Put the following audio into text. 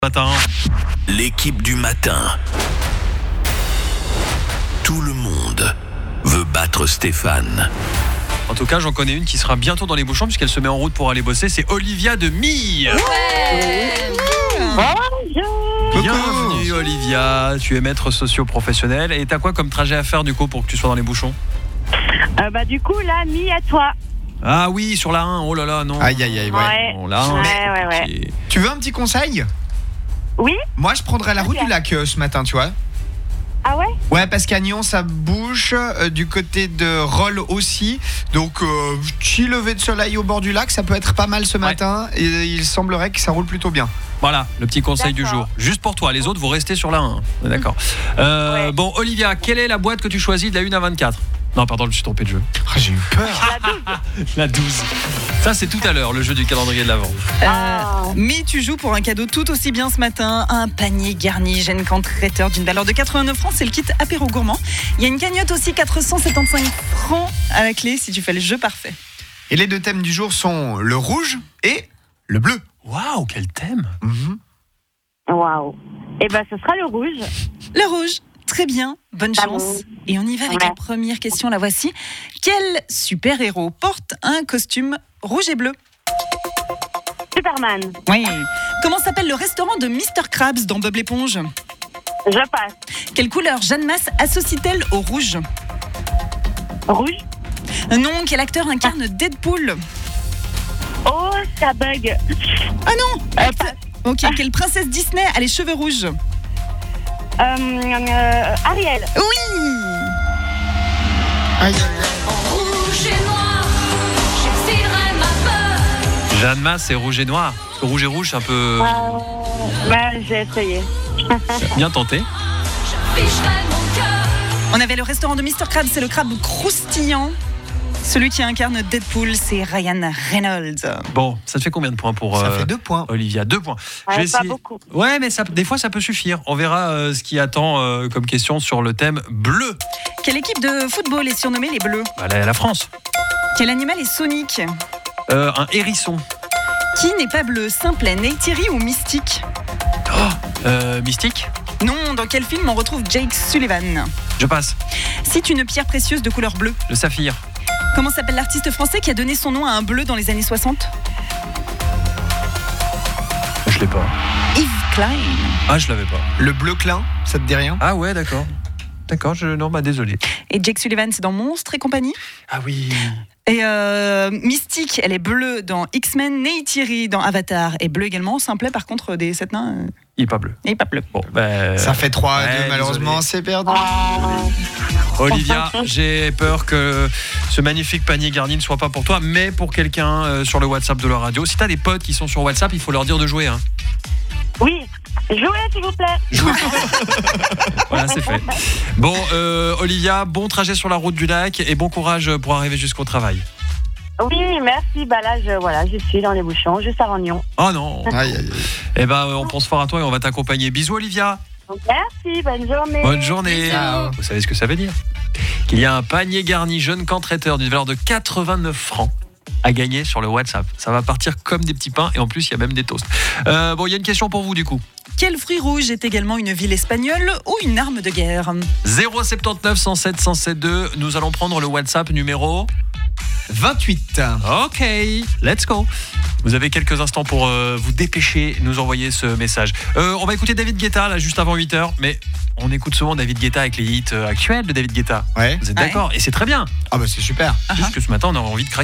Matin. L'équipe du matin. Tout le monde veut battre Stéphane. En tout cas, j'en connais une qui sera bientôt dans les bouchons puisqu'elle se met en route pour aller bosser. C'est Olivia de Mille. Bienvenue Olivia, tu es maître socio-professionnel. Et t'as quoi comme trajet à faire du coup pour que tu sois dans les bouchons? Du coup, là, mis à toi. Ah oui, sur la 1, oh là là, non. Aïe, Ouais. Bon, la 1, Ouais. Tu veux un petit conseil? Oui. Moi, je prendrais la route du lac ce matin, tu vois. Ah ouais? Ouais, parce qu'à Nyon, ça bouge. Du côté de Rolle aussi. Donc, petit lever de soleil au bord du lac, ça peut être pas mal ce matin. Et il semblerait que ça roule plutôt bien. Voilà, le petit conseil du jour. Juste pour toi, les autres, vous restez sur la 1. D'accord. Bon, Olivia, quelle est la boîte que tu choisis de la 1 à 24? Non, pardon, je me suis trompé de jeu. Ah, j'ai eu peur. La 12. Ça, c'est tout à l'heure, le jeu du calendrier de l'Avent. Mais tu joues pour un cadeau tout aussi bien ce matin, un panier garni Gencamp traiteur d'une valeur de 89 francs, c'est le kit apéro gourmand. Il y a une cagnotte aussi, 475 francs à la clé si tu fais le jeu parfait. Et les deux thèmes du jour sont le rouge et le bleu. Waouh, quel thème! Waouh. Eh ben, ce sera le rouge. Le rouge, très bien, bonne chance. Et on y va avec la première question, la voici. Quel super-héros porte un costume rouge et bleu? Superman. Oui. Comment s'appelle le restaurant de Mr. Krabs dans Bob l'éponge? Je passe. Quelle couleur Jeanne Masse associe-t-elle au rouge? Rouge. Non, quel acteur incarne Deadpool? Oh, ça bug. Ah non. Ok, quelle princesse Disney a les cheveux rouges? Ariel. Oui. Aïe. Rouge et noir, j'exilerai ma peur. Jeanne Masse, c'est rouge et noir. Parce que rouge et rouge, c'est un peu J'ai essayé. bien tenté. J'afficherai mon cœur. On avait le restaurant de Mr. Krabs, c'est le crabe croustillant. Celui qui incarne Deadpool, c'est Ryan Reynolds. Bon, ça te fait combien de points pour Ça fait 2 points. Olivia? 2 points. Ouais, Je vais pas essayer. beaucoup. Ouais, mais des fois, ça peut suffire. On verra ce qui attend comme question sur le thème bleu. Quelle équipe de football est surnommée les Bleus? La France. Quel animal est Sonic? Un hérisson. Qui n'est pas bleu, simplet, Neytiri ou Mystique? Mystique. Non, dans quel film on retrouve Jake Sullivan? Je passe. Cite une pierre précieuse de couleur bleue. Le saphir. Comment s'appelle l'artiste français qui a donné son nom à un bleu dans les années 60? Je l'ai pas. Yves Klein. Ah, je l'avais pas. Le bleu clin, ça te dit rien? Ah ouais, d'accord. D'accord, désolé. Et Jake Sullivan, c'est dans Monstres et compagnie. Ah oui. Et Mystique, elle est bleue dans X-Men. Neytiri dans Avatar est bleu également. Simplet, par contre, des 7 nains, Il est pas bleu. il n'est pas bleu. Bon, Ça fait 3 à 2, ouais, malheureusement, désolé. c'est perdu. Olivia, j'ai peur que ce magnifique panier garni ne soit pas pour toi, mais pour quelqu'un sur le WhatsApp de la radio. Si t'as des potes qui sont sur WhatsApp, il faut leur dire de jouer. Hein. Oui. Jouez, s'il vous plaît. Voilà, c'est fait. Bon, Olivia, bon trajet sur la route du lac et bon courage pour arriver jusqu'au travail. Oui, merci. Là, je suis dans les bouchons, juste avant Nyon. Oh non. Aïe, aïe, aïe. Eh ben, on pense fort à toi et on va t'accompagner. Bisous, Olivia. Merci, bonne journée. Bonne journée. Ciao. Vous savez ce que ça veut dire? Qu'il y a un panier garni Gencamp traiteur d'une valeur de 89 francs à gagner sur le WhatsApp. Ça va partir comme des petits pains et en plus, il y a même des toasts. Bon, il y a une question pour vous du coup. Quel fruit rouge est également une ville espagnole ou une arme de guerre? 079 107 107 nous allons prendre le WhatsApp numéro 28. OK, let's go. Vous avez quelques instants pour vous dépêcher, nous envoyer ce message. On va écouter David Guetta là juste avant 8h, mais on écoute souvent David Guetta avec les hits actuels de David Guetta. Ouais. Vous êtes d'accord? Et c'est très bien. Ah bah c'est super. Juste que ce matin, on aurait envie de craquer.